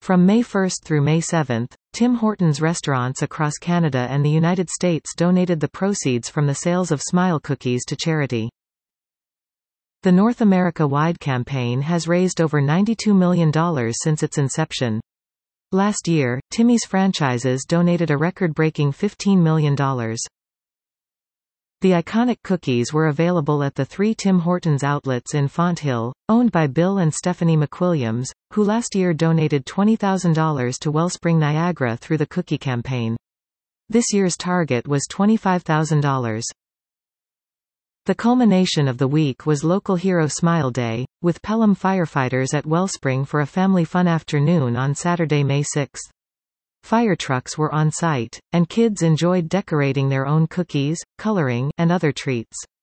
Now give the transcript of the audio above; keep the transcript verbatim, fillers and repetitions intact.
From May first through May seventh, Tim Hortons restaurants across Canada and the United States donated the proceeds from the sales of Smile cookies to charity. The North America-wide campaign has raised over ninety-two million dollars since its inception. Last year, Timmy's franchises donated a record-breaking fifteen million dollars. The iconic cookies were available at the three Tim Hortons outlets in Fonthill, owned by Bill and Stephanie McWilliams, who last year donated twenty thousand dollars to Wellspring Niagara through the cookie campaign. This year's target was twenty-five thousand dollars. The culmination of the week was Local Hero Smile Day, with Pelham firefighters at Wellspring for a family fun afternoon on Saturday, May sixth. Fire trucks were on site, and kids enjoyed decorating their own cookies, coloring, and other treats.